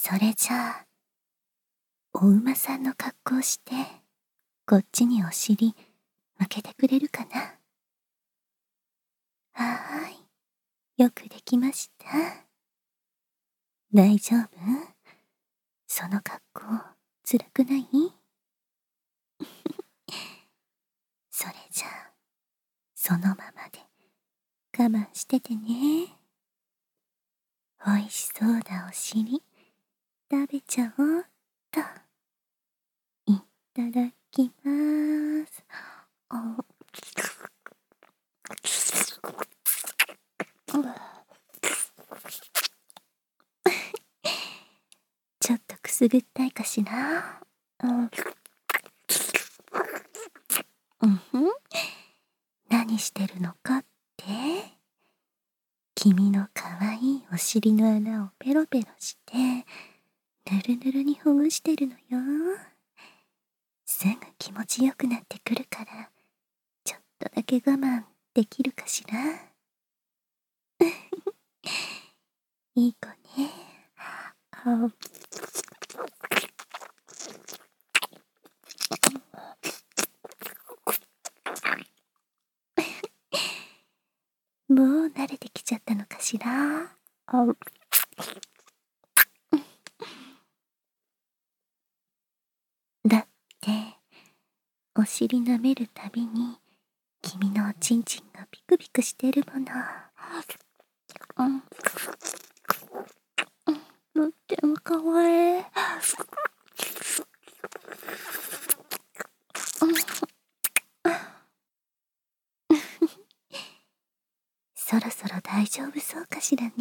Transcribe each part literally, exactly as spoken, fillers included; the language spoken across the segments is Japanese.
それじゃあ、お馬さんの格好して、こっちにお尻向けてくれるかな。はーい、よくできました。大丈夫？その格好、つらくない？それじゃあ、そのままで我慢しててね。おいしそうなお尻、食べちゃおうっと。いただきまーす。おちょっとくすぐったいかしら。うん、うんふん。何してるのかって？君のかわいいお尻の穴をペロペロして、ぬるぬるにほぐしてるのよ。すぐ気持ちよくなってくるから、ちょっとだけ我慢できるかしら。いい子ね。あもう慣れてきちゃったのかしら。あだって、お尻舐めるたびに、君のおちんちんがピクピクしてるもの。うん。とってもかわいい。そろそろ大丈夫そうかしらね。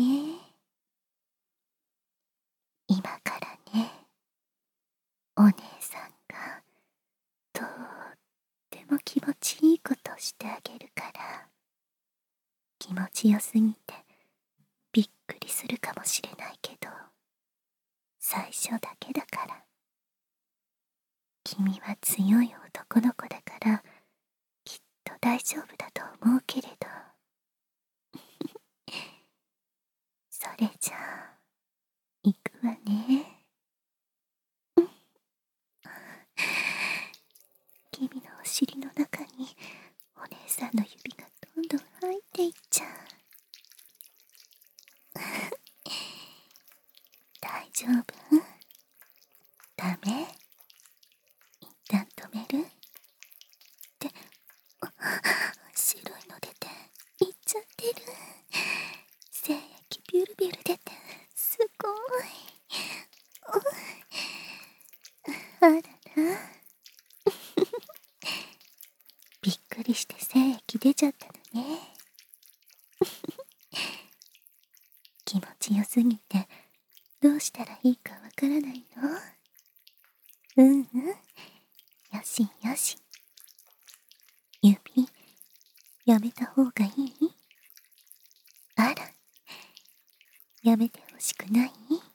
今からね、お姉さんがとっても気持ちいいことをしてあげるから、気持ちよすぎてびっくりするかもしれないけど、最初だけだから。君は強い男の子だから、きっと大丈夫だと思うけれど。それじゃあ、行くわね。君のお尻の中にお姉さんの指がどんどん入っていっちゃう。大丈夫？ダメ？一旦止める？って、白いの出ていっちゃってる。精液ビュルビュル出て、すごい。あらら。びっくりして精液出ちゃったのね。気持ちよすぎてどうしたらいいかわからないの？うんうん、よしよし。指やめた方がいい？あら、やめてほしくない？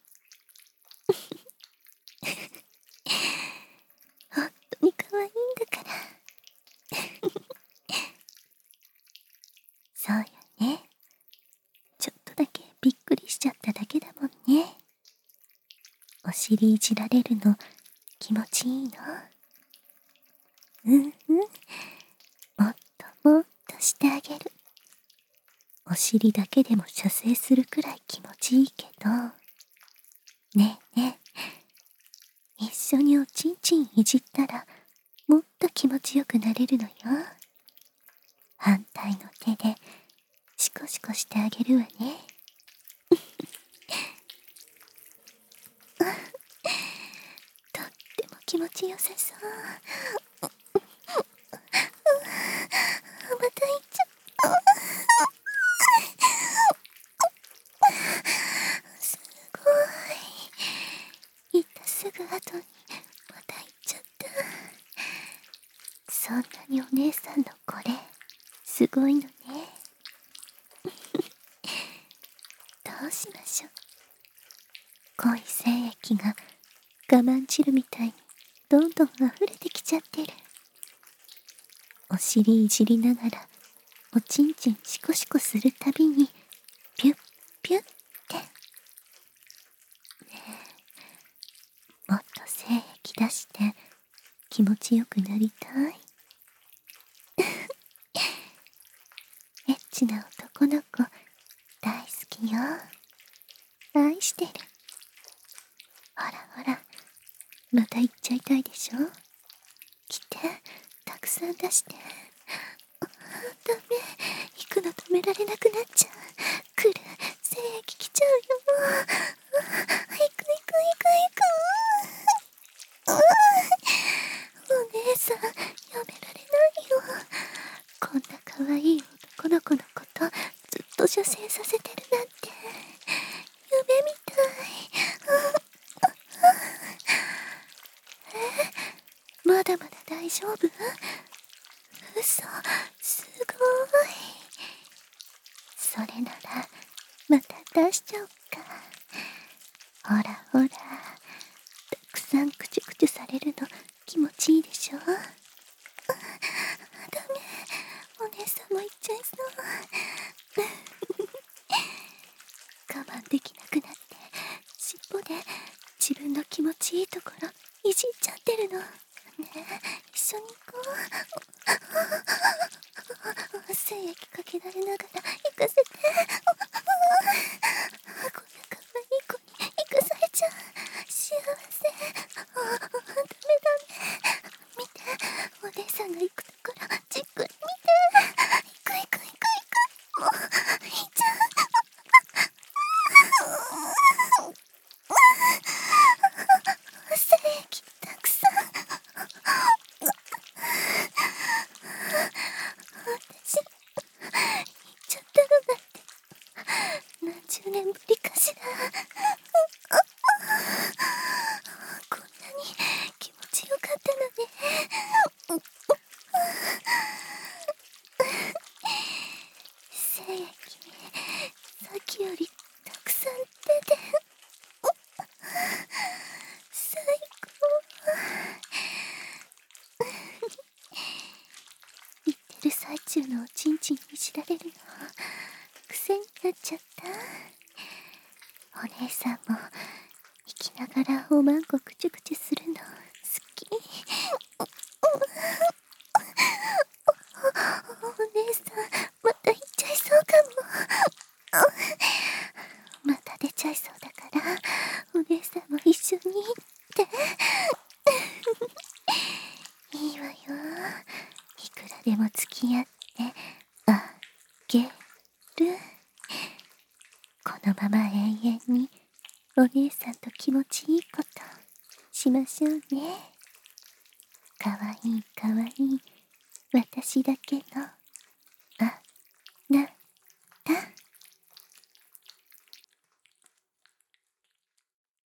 本当に可愛いんだから。そうよね。ちょっとだけびっくりしちゃっただけだもんね。お尻いじられるの気持ちいいの？うんうん、もっともっとしてあげる。お尻だけでも射精するくらい気持ちいいけど。ねえねえ、一緒におちんちんいじったらもっと気持ちよくなれるのよ。反対の手でシコシコしてあげるわね。とっても気持ちよさそう。またいっちゃった。すごい。行ったすぐ後にまた行っちゃった。そんなにお姉さんのこれすごいのね。どうしましょう。濃い精液が我慢汁みたいにどんどん溢れてきちゃってる。お尻いじりながらおちんちんシコシコするたびにピュッピュッって。ね気持ちよくなりたい。エッチな男の子大好きよ。愛してる。ほらほら、また行っちゃいたいでしょ。来て、たくさん出して。ダメ、行くの止められなくなっちゃう。来る、精液来ちゃうよ。行く行く行く行く。お姉さん、やめられないよ。こんな可愛い男の子のことずっと射精させてるなんて夢みたい。え、まだまだ大丈夫？嘘、すごい。それならまた出しちゃおっか。ほらほら、たくさんクチュクチュされるの気持ちいいでしょ。ダメ、お姉さんも行っちゃいそう。我慢できなくなって尻尾で自分の気持ちいいところいじっちゃってるの。ねえ、一緒に行こう。精液かけられながら行かせて。こんな可愛い子に行かされちゃう。幸せ。ダメダメ。見て、お姉さんが行くところじっくり見て。行く行く行く行く。もう行っちゃう。精液たくさん。私、行っちゃったのだって何十年ぶりかしら。こんなに気持ちよかったのね。精液、さっきよりたくさん出て、最高。言ってる最中のおちんちんいじられるの癖になっちゃった。お姉さんも生きながらおまんこくちゅくちゅするの好き。お姉さん、また行っちゃいそうかも。また出ちゃいそうだからお姉さんも一緒に行っていいわよ。いくらでも付き合ってあげる。このまま永遠にお姉さんと気持ちいいことしましょうね。かわいいかわいい私だけの